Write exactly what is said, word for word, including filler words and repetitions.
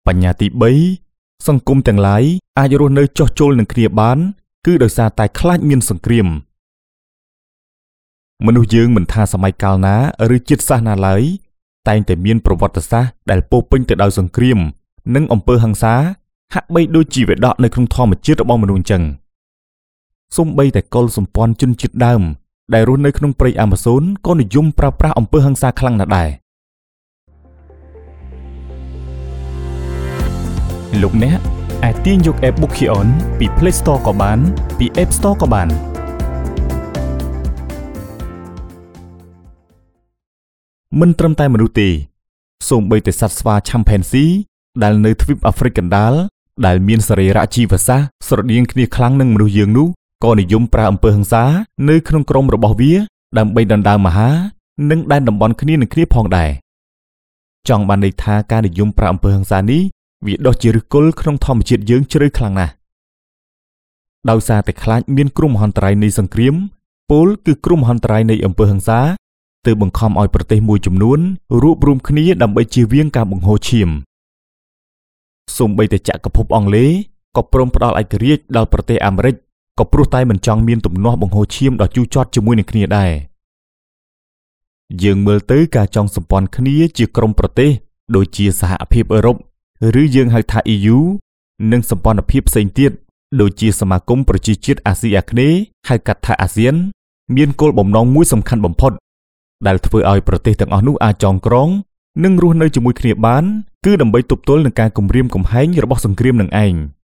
បញ្ញត្តិបីសង្គមទាំងឡាយអាចរស់នៅចោះចូលនឹងគ្នាបានគឺដោយសារតែខ្លាចមានសង្គ្រាមមនុស្សយើងមិនថាសម័យកាលណាឬជាតិសាសន៍ណាឡើយតែងតែមានប្រវត្តិសាស្ត្រដែលពោពេញទៅដោយសង្គ្រាមនិងអំពើហិង្សាហាក់បីដូចជាវិដកនៅក្នុងធម្មជាតិរបស់មនុស្សអញ្ចឹងសូម្បីតែកុលសម្ព័ន្ធជនជាតិដើមដែលរស់នៅក្នុងព្រៃអាម៉ាហ្សូនក៏និយមប្រើប្រាស់អំពើហិង្សាខ្លាំងណាស់ដែរលោកអ្នកអាចទាញយក App Bookion ពី Play Store ក៏បានពី App Store ក៏បានមិនត្រឹមតែមនុស្សទេសូម្បីតែសត្វស្វាឆាំផែនស៊ីដែលនៅទ្វីបអាហ្វ្រិកកណ្ដាលដែលមានសរីរៈជីវសាស្ត្រស្រដៀងគ្នាខ្លាំងនឹងមនុស្សយើងនោះក៏និយមប្រើអំពើហិង្សានៅក្នុងក្រុមរបស់វាដើម្បីដណ្ដើមអាហារនិងដែនតំបន់គ្នានឹងគ្នាផងដែរចង់បានន័យថាការនិយមប្រើអំពើហិង្សានេះវាដុះជាឫសគល់ក្នុងធម្មជាតិយើងជ្រៅខ្លាំងណាស់ដោយសារតែខ្លាចមានគ្រោះមហន្តរាយនៃសង្គ្រាមពលគឺគ្រោះមហន្តរាយនៃអំពើហិង្សាទើបបង្ខំឲ្យប្រទេសមួយចំនួនរួបរวมគ្នាដើម្បីជៀសវាងការបង្ហូរឈាមសូម្បីតែចក្រភពអង់គ្លេសក៏ព្រមផ្ដល់ឯករាជ្យដល់ប្រទេសអាមេរិកក៏ព្រោះតែមិនចង់មានទំនាស់បង្ហូរឈាមដ៏ជូរចត់ជាមួយនឹងគ្នាដែរយើងមើលទៅការចងសម្ព័ន្ធគ្នាជាក្រុមប្រទេសដូចជាសហភាពអឺរ៉ុបឬយើងហៅថា E U និងសម្ព័ន្ធភាពផ្សេងទៀតដូចជាសមាគមប្រជាជាតិអាស៊ីអាគ្នេយ៍ហៅកាត់ថាអាស៊ានមានគោលបំណងមួយសំខាន់បំផុតដែលធ្វើឲ្យប្រទេសទាំងអស់នោះអាចចងក្រងនិងរស់នៅជាមួយគ្នាបានគឺដើម្បីទប់ទល់នឹងការគំរាមកំហែងរបស់សង្គ្រាមនឹងឯង